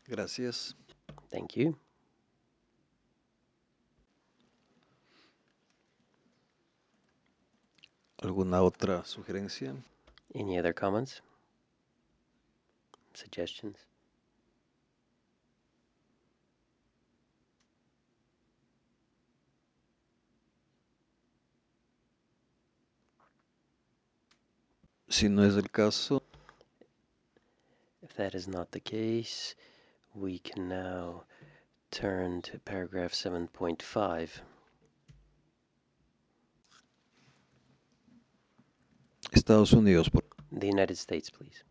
Gracias. Thank you. ¿Alguna otra sugerencia? Any other comments? Suggestions? Si no es el caso, If that is not the case, we can now turn to paragraph 7.5. Estados Unidos, The United States, please.